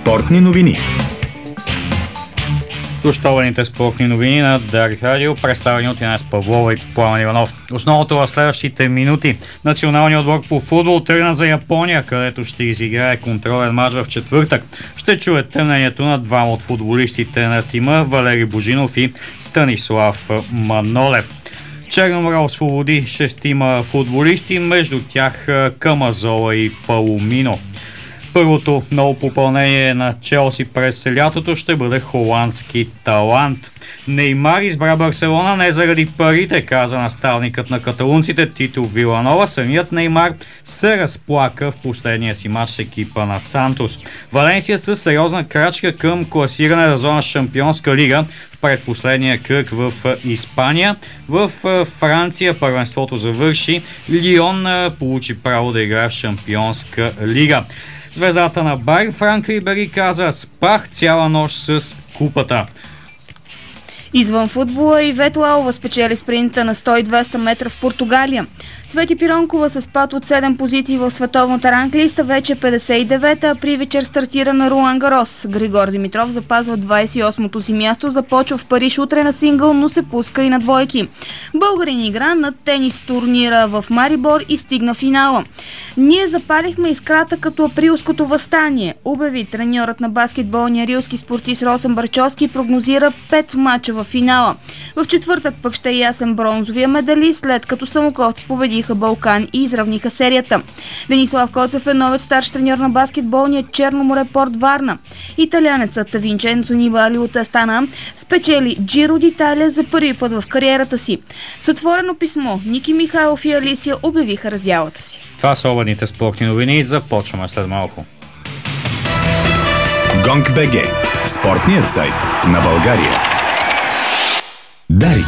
Спортни новини. Слушателните спортни новини на Дарик Радио, представени от Инес Павлова и Пламен Иванов. Основното в следващите минути. Националният отбор по футбол тръгна за Япония, където ще изиграе контролен мач в четвъртък. Ще чуете мнението на двама от футболистите на тима, Валери Божинов и Станислав Манолев. Черно море освободи 6 футболисти, между тях Камазола и Паломино. Първото ново попълнение на Челси през лятото ще бъде холандски талант. Неймар избра Барселона не заради парите, каза наставникът на каталунците Тито Виланова. Самият Неймар се разплака в последния си мач с екипа на Сантос. Валенсия с сериозна крачка към класиране на зона Шампионска лига в предпоследния кръг в Испания. В Франция първенството завърши. Лион получи право да играе в Шампионска лига. Звездата на Байер Франк Рибери каза: спах цяла нощ с купата. Извън футбола Ивето Алва спечели спринта на 100-200 метра в Португалия. Цвети Пиронкова с пад от 7 позиции в световната ранглиста вече 59-та, а при вечер стартира на Ролан Гарос. Григор Димитров запазва 28-то си място, започва в Париж утре на сингъл, но се пуска и на двойки. Българин игра на тенис турнира в Марибор и стигна финала. Ние запалихме искрата като априлското въстание, обяви треньорът на баскетболния рилски спортист Росен Барчовски и прогнозира 5 мача в финала. В четвъртък пък ще е ясен бронзовия медалист, след като самоковци победиха Балкан и изравниха серията. Денислав Коцев е новият старш треньор на баскетболния Черноморе Порт Варна. Италианецът Винченцо Нибали от Астана спечели Джиро d'Italia за първи път в кариерата си. С отворено писмо Ники Михайлов и Алисия обявиха раздялата си. Това са обедните спортни новини. Започваме след малко. Гонг.бг. Спортният сайт на България. Дарик.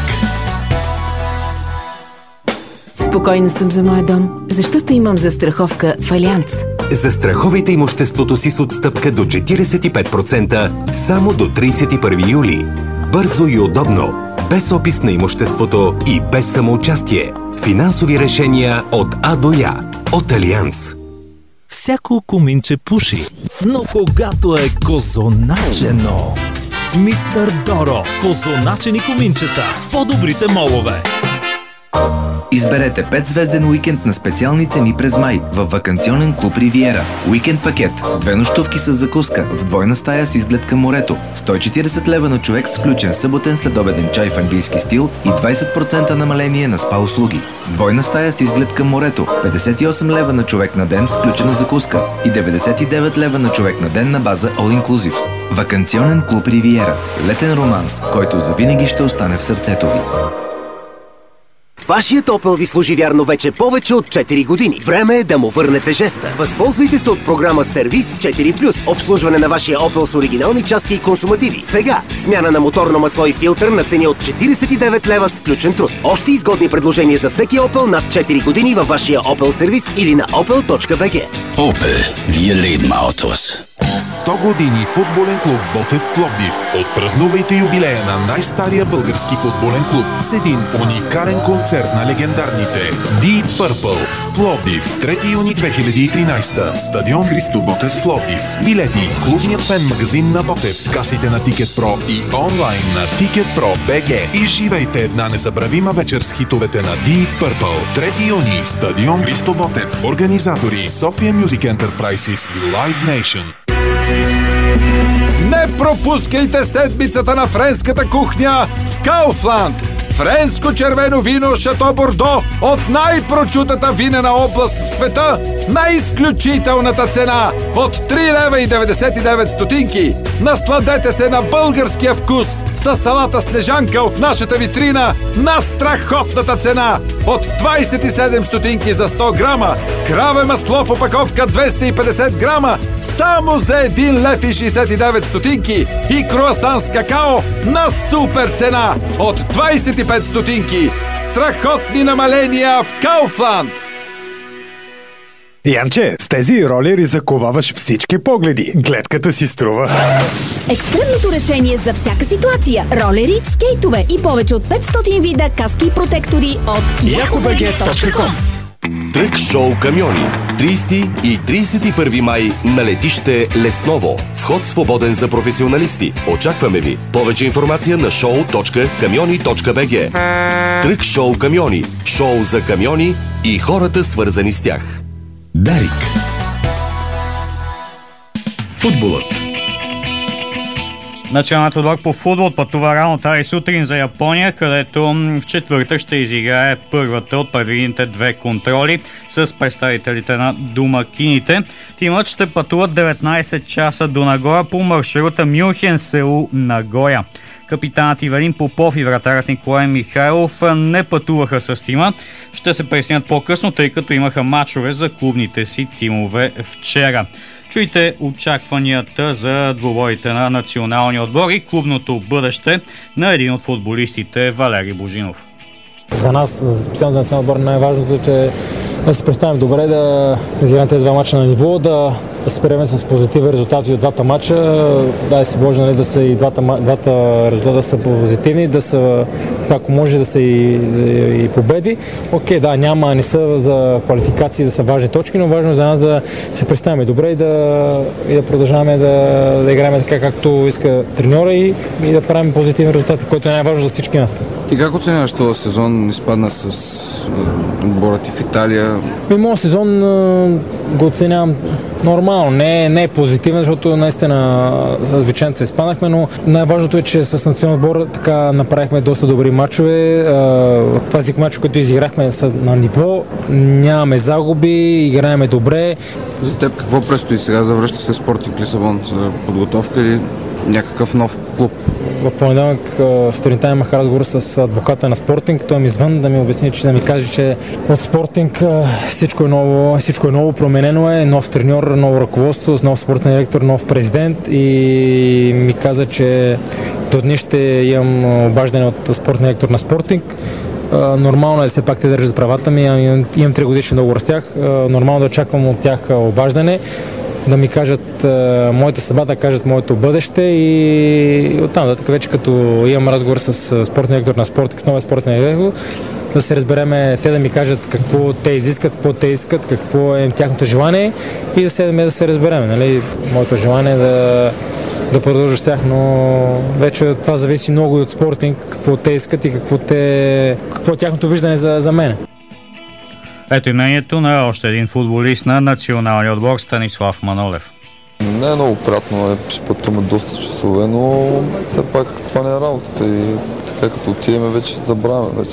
Спокойна съм за моя дом, защото имам застраховка в Алианц. Застраховайте имуществото си с отстъпка до 45% само до 31 юли. Бързо и удобно, без опис на имуществото и без самоучастие. Финансови решения от А до Я. От Алианц. Всяко куминче пуши, но когато е козоначено... Мистер Доро. Козоначени куминчета в по-добрите молове. Изберете 5-звезден уикенд на специални цени през май в ваканционен клуб Ривиера. Уикенд пакет. 2 нощувки с закуска в двойна стая с изглед към морето. 140 лева на човек с включен съботен следобеден чай в английски стил и 20% намаление на спа услуги. Двойна стая с изглед към морето. 58 лева на човек на ден с включена закуска и 99 лева на човек на ден на база All Inclusive. Ваканционен клуб Ривиера. Летен романс, който завинаги ще остане в сърцето ви. Вашият Opel ви служи вярно вече повече от 4 години. Време е да му върнете жеста. Възползвайте се от програма Сервис 4+. Обслужване на вашия Opel с оригинални части и консумативи. Сега смяна на моторно масло и филтър на цени от 49 лева с включен труд. Още изгодни предложения за всеки Opel над 4 години във вашия Opel сервис или на opel.bg. Opel. Wir leben Autos. 100 години футболен клуб Ботев Пловдив. Отпразнувайте юбилея на най-стария български футболен клуб с един уникален концерт на легендарните Deep Purple в Пловдив. 3 юни 2013. Стадион Христо Ботев Пловдив. Билети. Клубният фен магазин на Ботев. Касите на TicketPro и онлайн на TicketPro.bg. Изживейте една незабравима вечер с хитовете на Deep Purple. 3 юни. Стадион Христо Ботев. Организатори Sofia Music Enterprises и Live Nation. Не пропускайте седмицата на френската кухня в Кауфланд. Френско червено вино Шато Бордо от най-прочутата винена област в света на изключителната цена от 3,99 лева. Насладете се на българския вкус с салата Снежанка от нашата витрина на страхотната цена от 27 стотинки за 100 грама. Краве масло в опаковка 250 грама само за 1 лев и 69 стотинки и круасан с какао на супер цена от 25 стотинки. Страхотни намаления в Кауфланд! Янче, с тези ролери заковаваш всички погледи. Гледката си струва. Екстремното решение за всяка ситуация. Ролери, скейтове и повече от 500 вида каски и протектори от yakobg.com. Трък шоу камиони. 30 и 31 май на летище Лесново. Вход свободен за професионалисти. Очакваме ви. Повече информация на show.kamioni.bg. Трък шоу камиони. Шоу за камиони и хората, свързани с тях. Дарик. Футболът. Националният отбор по футбол пътува рано тази сутрин за Япония, където в четвъртък ще изиграе първата от предвидените 2 контроли с представителите на домакините. Тимът ще пътуват 19 часа до Нагоя по маршрута Мюнхен-Сеул Нагоя. Капитанът Ивелин Попов и вратарят Николай Михайлов не пътуваха с тима. Ще се пресенят по-късно, тъй като имаха мачове за клубните си тимове вчера. Чуйте очакванията за двубоите на националния отбор и клубното бъдеще на един от футболистите, Валери Божинов. За нас, специално за националния отбор, най-важното е, че да се представим добре, да изиграем тези 2 мача на ниво, да се спереме с позитивни резултати от 2 мача, да се Боже, да са и двата резултата са позитивни, да са, ако може, да са и победи. Окей, да, не са за квалификации, да са важни точки, но важно е за нас да се представим добре и да продължаваме да играем така, както иска треньора и да правим позитивни резултати, което е най-важно за всички нас. Ти как оценяваш този сезон? Изпадна с отбора ти в Италия? Моят сезон го оценявам нормално, не е позитивен, защото наистина с Веченца изпаднахме, но най-важното е, че с национален отбор така направихме доста добри мачове. Тези мачове, които изиграхме, са на ниво, нямаме загуби, играеме добре. За теб какво предстои сега? Завръща се Спортинг Лисабон за подготовка или някакъв нов клуб? В понеделник сутринта имах разговор с адвоката на Спортинг. Той ми звън да ми обясни, да ми каже, че в Спортинг всичко е ново, променено е, нов треньор, ново ръководство, нов спортен директор, нов президент и ми каза, че до днес ще имам обаждане от спортен директор на Спортинг. Нормално е все пак те държат правата ми, имам 3 годишен договор с тях, нормално да очаквам от тях обаждане, да ми кажат моята съдба, да кажат моето бъдеще и оттам нататък вече като имам разговор с спортния директор на Спортинг, с новия спортен директор, да се разбереме, те да ми кажат какво те изискат, какво те искат, какво е тяхното желание и да се разбереме. Нали? Моето желание е да продължа с тях, но вече това зависи много и от Спортинг, какво те искат и какво е тяхното виждане за мен. Ето и мнението на още един футболист на националния отбор, Станислав Манолев. Не е много приятно, ще пътуваме доста часове, но все пак това не е работата и така като отидем вече забравяме, вече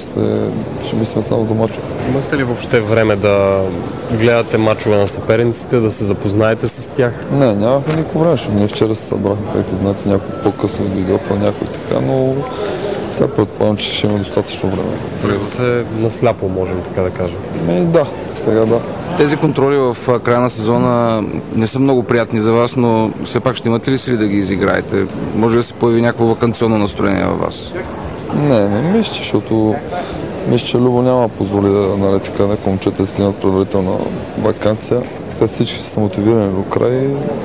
ще мислим само за мачове. Имахте ли въобще време да гледате мачове на съперниците, да се запознаете с тях? Не, нямахме никакво време, защото ние вчера се събрахме, както знаете, някой по-късно дойдоха, някой така, но сега предполагам, че ще има достатъчно време. Трябва да се насляпо, можем така да кажем. Да, сега да. Тези контроли в края на сезона не са много приятни за вас, но все пак ще имате ли сили да ги изиграете? Може да се появи някакво ваканционно настроение във вас? Не мисля, защото че Любо няма позволи да така някои момчета да си вземат предварителна ваканция. Така всички са мотивирани до край.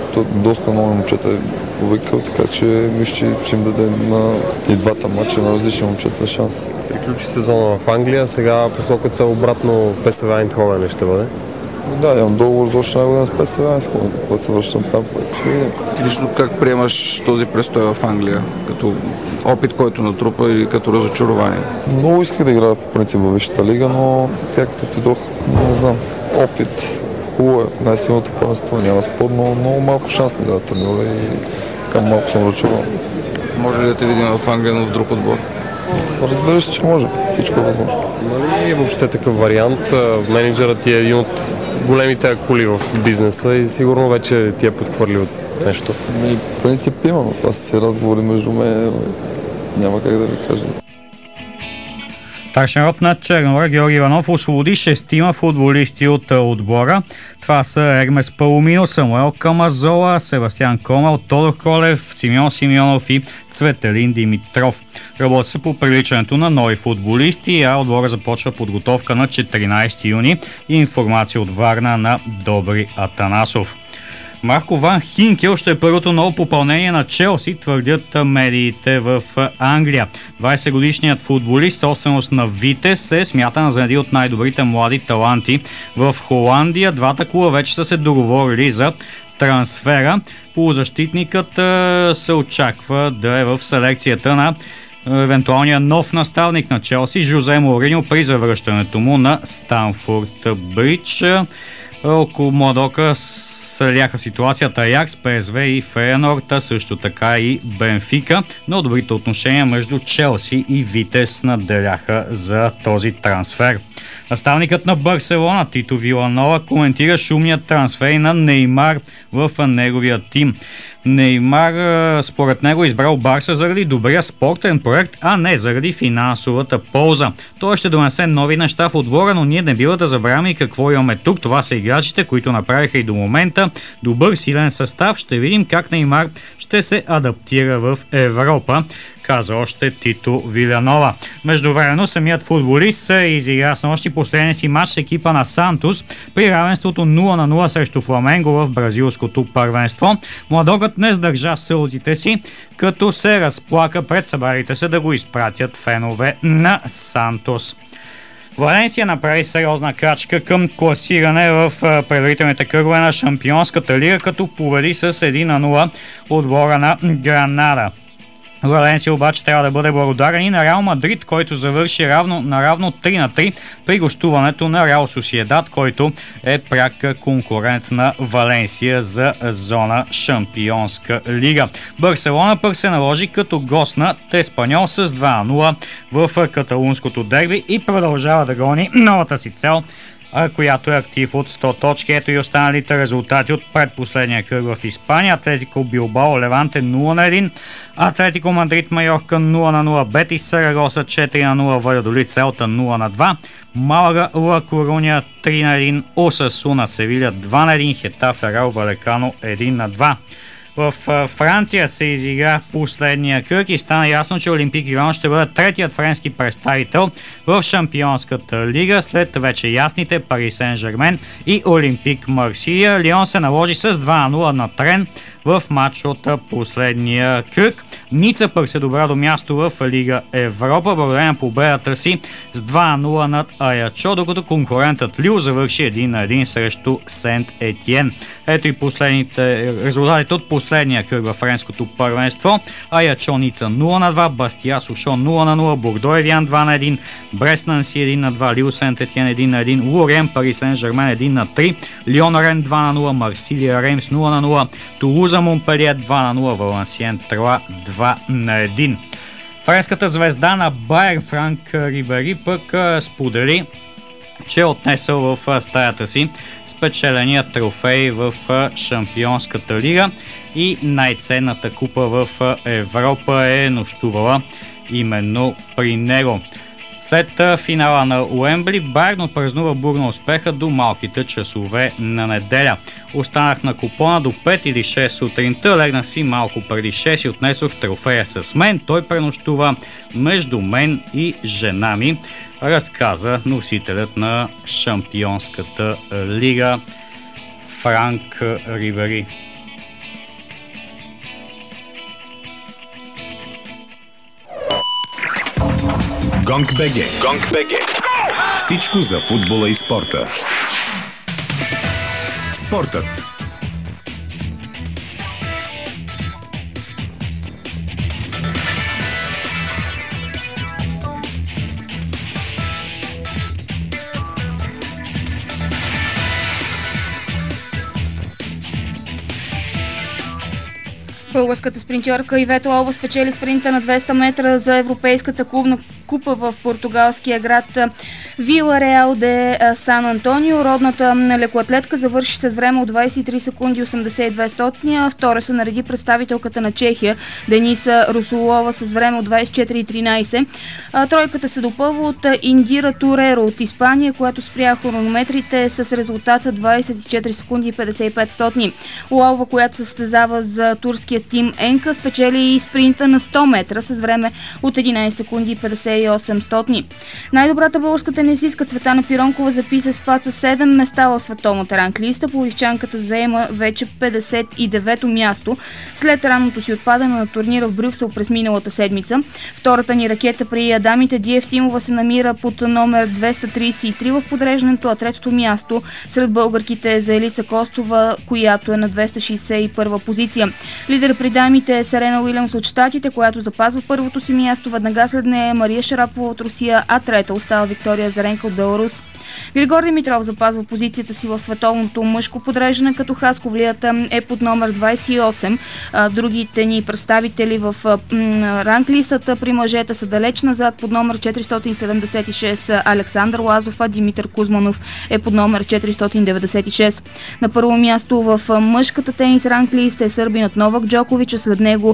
Доста много момчета е повикал, така че мисля, че им даде на и 2 мача на различни момчета шанс. Приключи сезона в Англия, сега посоката обратно ПСВ Айндховен ли ще бъде? Да, имам договор за още една година с ПСВ Айндховен, това се връщам там. Ще видим. Лично как приемаш този престой в Англия, като опит, който натрупа и като разочарование? Много исках да играя по принцип във Висшата лига, но тя като отидох, не знам, опит. Хубаво е, най-силното първенство, няма спор, но много малко шанс ми да треньора и така малко съм разочарован. Може ли да те видим в Англия, но в друг отбор? Разбира се, че може. Всичко е възможно. Нали въобще такъв вариант? Менеджерът ти е един от големите акули в бизнеса и сигурно вече ти е подхвърлил нещо. В принцип има, но това са разговори между мен. Няма как да ви кажа. Старшин род на Черноморе Георги Иванов освободи 6 футболисти от отбора. Това са Ермес Паломино, Самуел Камазола, Себастиан Комел, Тодор Колев, Симеон Симеонов и Цветелин Димитров. Работи се по привличането на нови футболисти, а отбора започва подготовка на 14 юни и информация от Варна на Добри Атанасов. Марко Ван Хинкел ще е първото ново попълнение на Челси, твърдят медиите в Англия. 20-годишният футболист, собственост на Витес, се смята за един от най-добрите млади таланти в Холандия. Двата клуба вече са се договорили за трансфера. Полузащитникът се очаква да е в селекцията на евентуалния нов наставник на Челси, Жозе Мориньо, при завръщането му на Станфорд Бридж. Около Младока следяха ситуацията Аякс, ПСВ и Фейенорд, също така и Бенфика, но добрите отношения между Челси и Витес надделяха за този трансфер. Наставникът на Барселона Тито Виланова коментира шумният трансфер на Неймар в неговия тим. Неймар според него избрал Барса заради добрия спортен проект, а не заради финансовата полза. Той ще донесе нови неща в отбора, но ние не бива да забравяме и какво имаме тук. Това са играчите, които направиха и до момента добър силен състав. Ще видим как Неймар ще се адаптира в Европа, каза още Тито Виланова. Междувременно самият футболист се изигра с нощи последния си матч с екипа на Сантос при равенството 0-0 срещу Фламенго в бразилското първенство. Младогът не сдържа сълзите си, като се разплака пред събарите се да го изпратят фенове на Сантос. Валенсия направи сериозна крачка към класиране в предварителните кръгове на Шампионската лига, като победи с 1-0 отбора на Гранада. Валенсия обаче трябва да бъде благодарен и на Реал Мадрид, който завърши наравно 3-3 при гостуването на Реал Сосиедад, който е пряк конкурент на Валенсия за зона Шампионска лига. Барселона пък се наложи като гост на Еспаньол с 2-0 в каталунското дерби и продължава да гони новата си цел, която е актив от 100 точки. Ето и останалите резултати от предпоследния кръг в Испания. Атлетико Билбао Леванте 0-1, Атлетико Мадрид Майорка 0-0, Бетис Сарагоса 4-0, Валядолид Селта 0-2, Малага Ла Коруня 3-1, Осасуна Севиля 2-1, Хетафе Реал Валекано 1-2. В Франция се изигра последния кръг и стана ясно, че Олимпик Лион ще бъде третият френски представител в Шампионската лига след вече ясните Пари Сен-Жермен и Олимпик Марсилия. Лион се наложи с 2-0 на Трен в матч от последния кръг. Ница пък се добра до място в Лига Европа благодарение на победата си с 2-0 над Аячо, докато конкурентът Лил завърши 1-1 срещу Сент Етиен. Ето и последните резултати от последния кръг във френското първенство. Аячо Ница 0-2, Бастия Сушо 0-0, Бордо Евиан 2-1, Брест Нанси 1-2, Лил Сент Етиен 1-1, Лорен Пари Сен-Жермен 1-3, Лион Рен 2-0, Марсилия Реймс 0-0, Тулуза Монпелие 2-0, Валансиен Троа 2-1. Френската звезда на Байерн Франк Рибери пък сподели, че е отнесъл в стаята си спечеления трофей в Шампионската лига и най-ценната купа в Европа е нощувала именно при него. След финала на Уембли, Байерн отпразнува бурно успеха до малките часове на неделя. Останах на купона до 5 или 6 сутринта, легнах си малко преди 6 и отнесох трофея с мен. Той пренощува между мен и жена ми, разказа носителят на Шампионската лига Франк Рибери. Гонг.бг. Всичко за футбола и спорта. Спортът. Българската спринтьорка Ивета Олова спечели спринта на 200 метра за Европейската клубна купа в португалския град Вила Реал де Сан Антонио. Родната лекоатлетка завърши с време от 23 секунди 82 стотния. Втора се нареди представителката на Чехия Дениса Русолова с време от 24.13. Тройката се допълва от Индира Туреро от Испания, която спря хронометрите с резултата 24 секунди 55 стотни. Олова, която се състезава за турския българският Тим Енка спечели и спринта на 100 метра с време от 11 секунди и 58 Най-добрата българска тенисистка Цветана Пиронкова записа спад с 7 места в световната ранглиста. Пловдивчанката заема вече 59-то място след ранното си отпадане на турнира в Брюксел през миналата седмица. Втората ни ракета при дамите Ди Евтимова се намира под номер 233 в подреждането, а третото място сред българките за Елица Костова, която е на 261 позиция. Лидер при дамите е Серена Уилямс от щатите, която запазва първото си място. Веднага след нея Мария Шарапова от Русия, а трета остава Виктория Заренка от Беларус. Григор Димитров запазва позицията си в световното мъжко подреждане, като хасковлията е под номер 28. Другите ни представители в ранглистата при мъжете са далеч назад под номер 476 Александър Лазов, а Димитър Кузманов е под номер 496. На първо място в мъжката тенис ранглиста е сърбинът Новак Джокович, а след него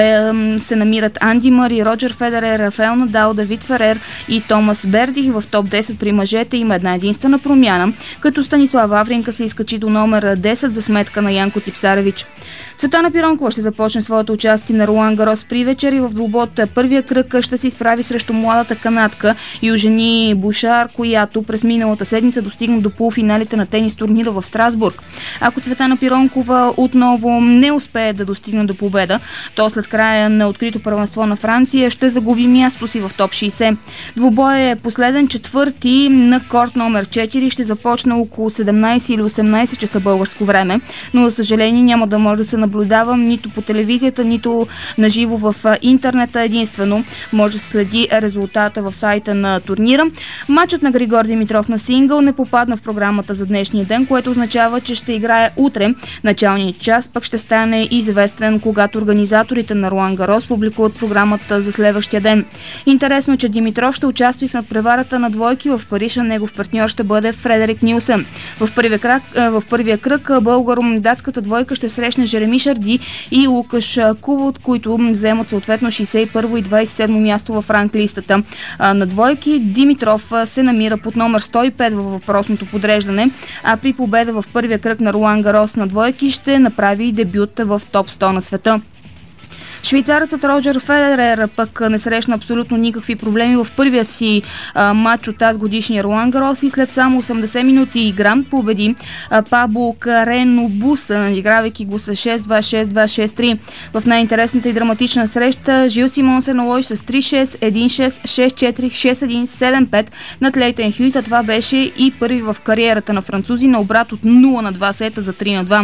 се намират Анди Мъри, Роджер Федерер, Рафаел Надал, Давид Ферер и Томас Берди. В топ 10 при мъжете има една единствена промяна, като Станислав Вавринка се изкачи до номер 10 за сметка на Янко Типсаревич. Цветана Пиронкова ще започне своето участие на Ролан Гарос при вечер и в двубой първия кръг ще се изправи срещу младата канадка Южени Бушар, която през миналата седмица достигна до полуфиналите на тенис турнира в Страсбург. Ако Цветана Пиронкова отново не успее да достигне до победа, то след края на открито първенство на Франция ще загуби място си в топ 60. Двубой е последен, четвърти на корт номер 4, ще започне около 17 или 18 часа българско време, но за съжаление няма да може да се наблюдава нито по телевизията, нито наживо в интернета. Единствено може да следи резултата в сайта на турнира. Матчът на Григор Димитров на сингъл не попадна в програмата за днешния ден, което означава, че ще играе утре. Началният час пък ще стане известен, когато организаторите на Ролан Гарос публикуват програмата за следващия ден. Интересно, че Димитров ще участва в надпреварата на двойки в Париж, а негов партньор ще бъде Фредерик Нилсън. В първия кръг българо-датската двойка ще срещне Жереми Шарди и Лукаш Кувот, които вземат съответно 61 и 27 място в ранглистата на двойки. Димитров се намира под номер 105 във въпросното подреждане, а при победа в първия кръг на Ролан Гарос на двойки ще направи дебют в топ 100 на света. Швейцарецът Роджер Федерер пък не срещна абсолютно никакви проблеми в първия си матч от тази годишния Ролан Гарос и след само 80 минути игра победи Пабло Карено Буса, игравайки го с 6-2, 6-2, 6-3. В най-интересната и драматична среща Жил Симон се наложи с 3-6, 1-6, 6-4, 6-1, 7-5 над Лейтен Хюйт, а това беше и първи в кариерата на французи на обрат от 0 на 2 сета за 3-2.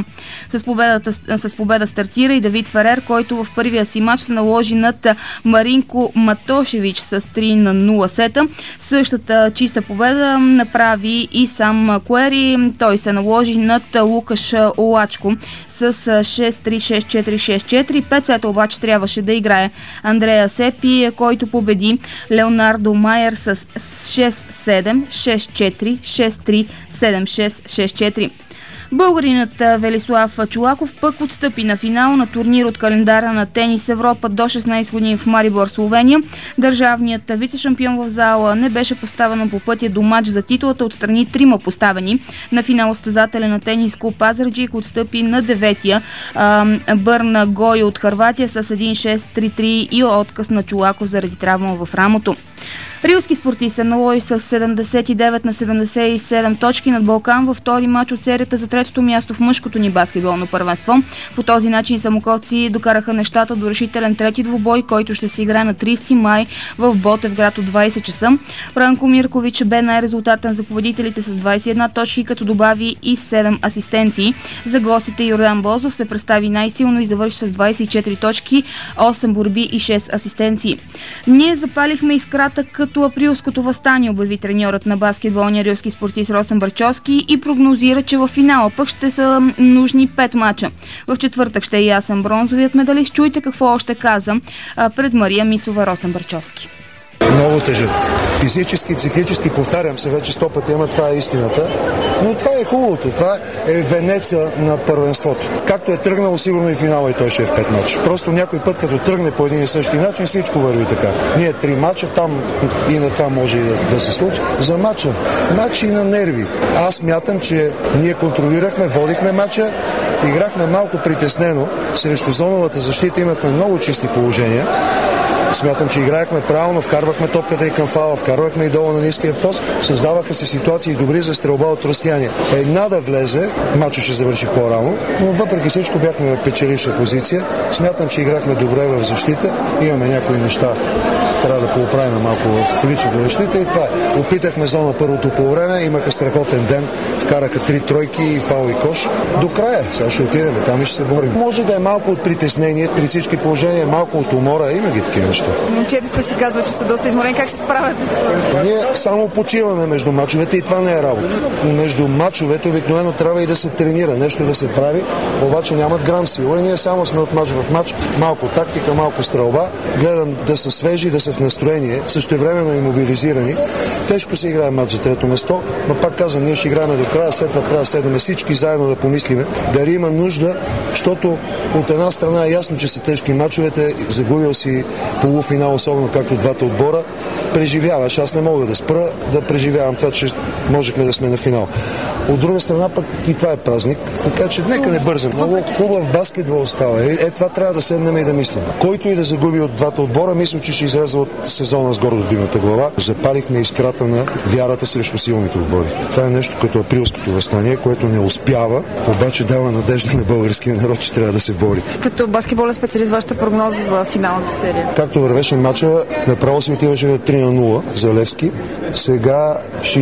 С победа стартира и Давид Ферер, който в първия си матч се наложи над Маринко Матошевич с 3-0 сета. Същата чиста победа направи и сам Куери. Той се наложи над Лукаш Олачко с 6-3, 6-4, 6-4. 5 сета обаче трябваше да играе Андреа Сепи, който победи Леонардо Майер с 6-7, 6-4, 6-3, 7-6, 6-4. Българинът Велислав Чолаков пък отстъпи на финал на турнир от календара на Тенис Европа до 16 години в Марибор, Словения. Държавният вице-шампион в зала не беше поставен по пътя до матч за титулата, отстрани трима поставени. На финал състезателя на тенис клуб Пазарджик отстъпи на 9-я Бърна Гой от Хърватия с 1-6, 3-3 и отказ на Чолаков заради травма в рамото. Рилски спортист се наложи с 79 на 77 точки над Балкан във втори матч от серията за третото място в мъжкото ни баскетболно първенство. По този начин самоковци докараха нещата до решителен трети двубой, който ще се играе на 30 май в Ботевград от 20 часа. Бранко Миркович бе най-резултатен за победителите с 21 точки, като добави и 7 асистенции. За гостите Йордан Бозов се представи най-силно и завърши с 24 точки, 8 борби и 6 асистенции. Ние запалихме искрата като априлското въстание, обяви треньорът на баскетболния рилски спортист Росен Барчовски и прогнозира, че в финала пък ще са нужни 5 мача. В четвъртък ще е ясен бронзовият медалист. Чуйте какво още каза пред Мария Мицова Росен Барчовски. Много тежат. Физически, психически, повтарям се вече 100 пъти, ама това е истината. Но това е хубавото. Това е венеца на първенството. Както е тръгнало, сигурно и финала и той ще е в 5 мача. Просто някой път, като тръгне по един и същи начин, всичко върви така. Ние 3 мача, там и на това може и да се случи. За мача. Мач и на нерви. Аз мятам, че ние контролирахме, водихме мача, играхме малко притеснено. Срещу зоновата защита имахме много чисти положения. Смятам, че играехме правилно, вкарвахме топката и към фала, вкарвахме и долу на ниския пост, създаваха се ситуации добри за стрелба от разстояние. Една да влезе, матчът ще завърши по-рано, но въпреки всичко бяхме в печелища позиция. Смятам, че играхме добре в защита, имаме някои неща, трябва да поуправим малко в личната защита и това е. Опитахме зона първото по време, имаха страхотен ден, вкараха 3 тройки и фал и кош. До края, сега ще отидем, там и ще се борим. Може да е малко от притеснение, при всички положения, малко от умора, има ги такива неща. Момчетата си казват, че са доста изморени. Как се справяте с това? Ние само почиваме между мачовете и това не е работа. Между мачовете обикновено трябва и да се тренира, нещо да се прави, обаче нямат грам сила и ние само сме от мач в мач, малко тактика, малко стрелба, гледам да са свежи, да са в настроение, същевременно и мобилизирани. Тежко се играе мач за трето место, но пак казвам, ние ще играем до края, след това трябва да седнем всички заедно да помислиме дали има нужда, защото от една страна е ясно, че са тежки мачовете, загубил си полуфинал, особено както двата отбора, преживяваш. Аз не мога да спра да преживявам това, че можехме да сме на финал. От друга страна пък и това е празник, така че нека не бързам. Много хубав баскетбол става. Това трябва да седнем и да мислим. Който и да загуби от двата отбора, мисля, че ще излезе от сезона с гордо вдигната глава. Запалихме искрата на вярата срещу силните отбори. Това е нещо като априлското въстание, което не успява, обаче дава надежда на българския народ, че трябва да се бори. Като баскетболен специалист, вашата прогноза за финалната серия? Както вървеше матча, направо си отиваше на 3-0 за Левски. Сега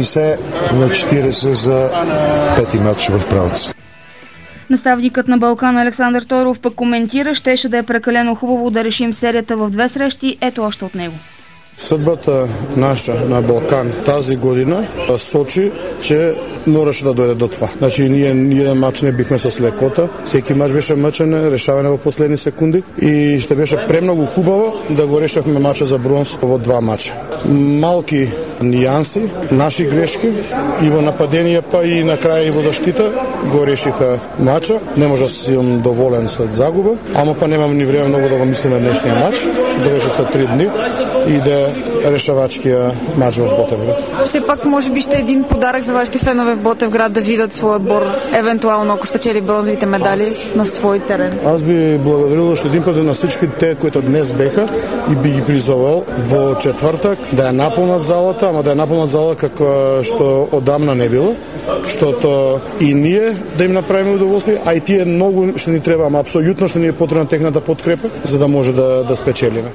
60-40 за пети матч в Правец. Наставникът на Балкан Александър Торов пък коментира, щеше да е прекалено хубаво да решим серията в 2 срещи. Ето още от него. Съдбата наша на Балкан тази година сочи, че можеше да дойде до това. Значи ние един матч не бихме с лекота. Всеки матч беше мъчен, решаване в последни секунди и ще беше премного хубаво да го решахме матча за бронз в 2 матча. Малки нианси, наши грешки и в нападение, па и накрая и в защита го решиха матча. Не може да съм доволен след загуба, ама па нямам ни време много да го мислим на днешния матч, ще да беше след 3 дни и да е решавачкия матч в Ботевград. Все пак може би ще е един подарък за вашите фенове в Ботевград да видят своя отбор, евентуално ако спечели бронзовите медали на свой терен. Аз би благодарил още един път на всички те, които днес беха и би ги призовал в четвъртък да е напълнат залата, ама да е напълнат зала каква що отдавна не било, защото и ние да им направим удоволствие, а и тие много ще ни трябва, ама абсолютно ще ни е потребна техната подкрепа, за да може да спечелиме.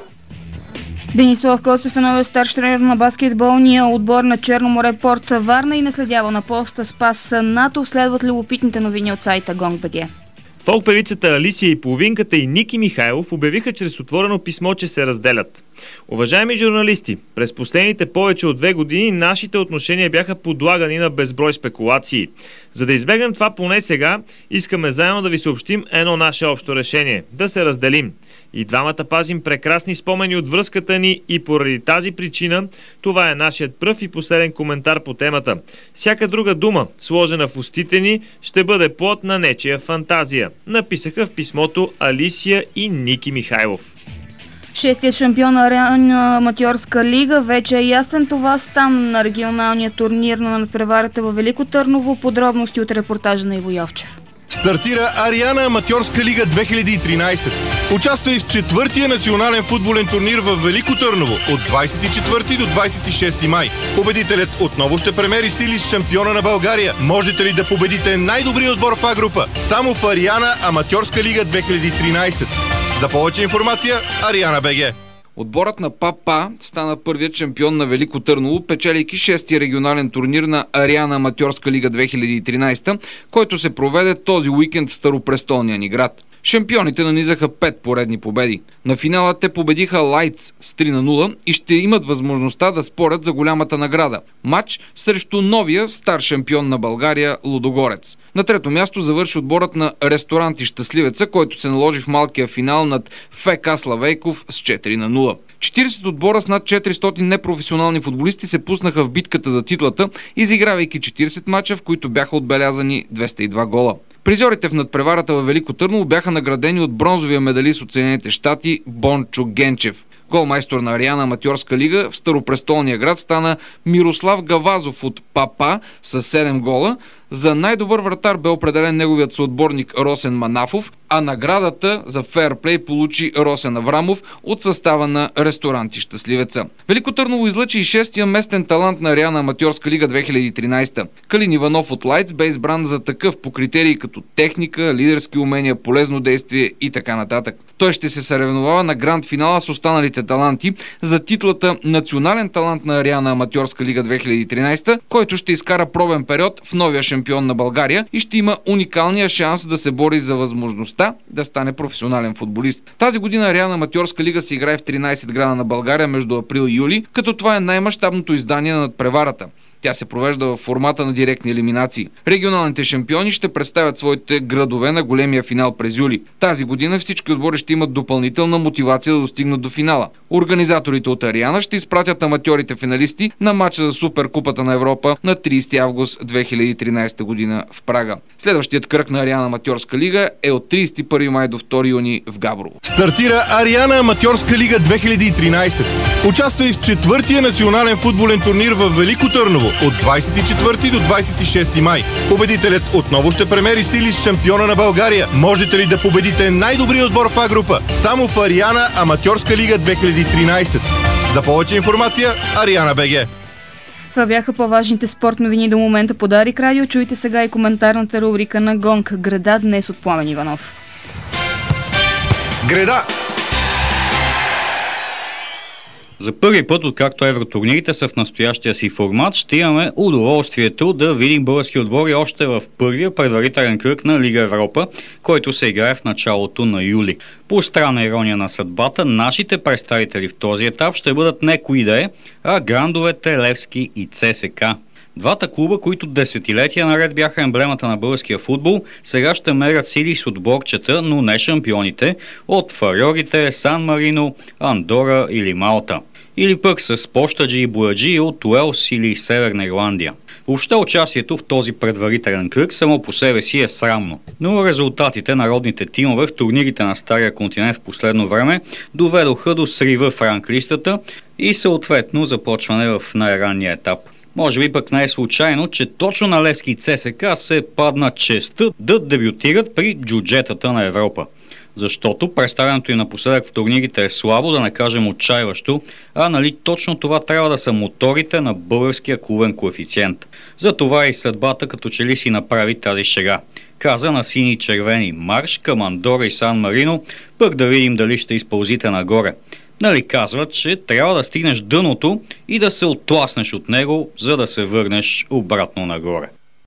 Денислав Коцев е новият старш тренер на баскетболния отбор на Черноморе Порт Варна и наследява на поста Спас НАТО. Следват любопитните новини от сайта Gong.bg. Фолк-певицата Алисия и половинката и Ники Михайлов обявиха чрез отворено писмо, че се разделят. Уважаеми журналисти, през последните повече от 2 години нашите отношения бяха подлагани на безброй спекулации. За да избегнем това поне сега, искаме заедно да ви съобщим едно наше общо решение – да се разделим. И двамата пазим прекрасни спомени от връзката ни и поради тази причина това е нашият пръв и последен коментар по темата. Всяка друга дума, сложена в устите ни, ще бъде плод на нечия фантазия, написаха в писмото Алисия и Ники Михайлов. Шестият шампион на Ариана Аматьорска лига вече е ясен. Това стан на регионалния турнир на надпреварата във Велико Търново. Подробности от репортажа на Иво Йовчев. Стартира Ариана Аматьорска лига 2013. Участвай в 4-тия национален футболен турнир в Велико Търново от 24 до 26 май. Победителят отново ще премери сили с шампиона на България. Можете ли да победите най-добрия отбор в А-група? Само в Ариана Аматьорска лига 2013. За повече информация Ариана.bg. Отборът на ПАПА стана първият шампион на Велико Търново, печелейки 6-ти регионален турнир на Ариана Аматьорска лига 2013, който се проведе този уикенд в старопрестолния ни град. Шампионите нанизаха 5 поредни победи. На финала те победиха Лайтс с 3-0 и ще имат възможността да спорят за голямата награда. Матч срещу новия стар шампион на България Лудогорец. На трето място завърши отборът на Ресторанти Щастливеца, който се наложи в малкия финал над ФК Славейков с 4-0. 40 отбора с над 400 непрофесионални футболисти се пуснаха в битката за титлата, изигравайки 40 мача, в които бяха отбелязани 202 гола. Призорите в надпреварата във Велико Търново бяха наградени от бронзовия медалист от Съединените щати Бончо Генчев. Голмайстор на Ариана аматьорска лига в Старопрестолния град стана Мирослав Гавазов от ПАПА с 7 гола. За най-добър вратар бе определен неговият съотборник Росен Манафов, а наградата за фейрплей получи Росен Аврамов от състава на Ресторанти Щастливеца. Велико Търново излъчи и 6-я местен талант на Ариана аматьорска лига 2013. Калин Иванов от Лайтс бе избран за такъв по критерии като техника, лидерски умения, полезно действие и така нататък. Той ще се съревновава на гранд финала с останалите таланти за титлата Национален талант на Ариана аматьорска лига 2013, който ще изкара пробен период в новия шампион на България и ще има уникалния шанс да се бори за възможността да стане професионален футболист. Тази година Ариана аматьорска лига се играе в 13 града на България между април и юли, като това е най-мащабното издание на надпреварата. Тя се провежда в формата на директни елиминации. Регионалните шампиони ще представят своите градове на големия финал през юли. Тази година всички отбори ще имат допълнителна мотивация да достигнат до финала. Организаторите от Ариана ще изпратят аматьорите финалисти на матча за Суперкупата на Европа на 30 август 2013 година в Прага. Следващият кръг на Ариана аматьорска лига е от 31 май до 2 юни в Габрово. Стартира Ариана аматьорска лига 2013. Участвай в четвъртия национален футболен турнир в Велико Търново от 24 до 26 май. Победителят отново ще премери сили с шампиона на България. Можете ли да победите най-добрия отбор в А-група? Само в Ариана аматьорска лига 2013. За повече информация Ариана БГ. Това бяха по-важните спорт новини до момента по Дарик Радио. Чуйте сега и коментарната рубрика на Гонг. Града днес от Пламен Иванов. Града! За първи път, откакто евротурнирите са в настоящия си формат, ще имаме удоволствието да видим български отбори още в първия предварителен кръг на Лига Европа, който се играе в началото на юли. По странна ирония на съдбата, нашите представители в този етап ще бъдат не кои да е, а грандовете Левски и ЦСК. Двата клуба, които десетилетия наред бяха емблемата на българския футбол, сега ще мерят сили с отборчета, но не шампионите, от Фарьорите, Сан Марино, Андора или Малта. Или пък с Пощаджи и Бояджи от Уелс или Северна Ирландия. Въобще участието в този предварителен кръг само по себе си е срамно. Но резултатите на родните тимове в турнирите на Стария континент в последно време доведоха до срива в ранглистата и съответно започване в най-ранния етап. Може би пък не е случайно, че точно на Левски и ЦСК се падна честта да дебютират при джуджетата на Европа. Защото представянето им напоследък в турнирите е слабо, да не кажем отчаиващо, а нали точно това трябва да са моторите на българския клубен коефициент. Затова и съдбата като че ли си направи тази шега. Каза на сини и червени марш към Андора и Сан Марино, пък да видим дали ще изпълзите нагоре. Нали казват, че трябва да стигнеш дъното и да се оттласнеш от него, за да се върнеш обратно нагоре.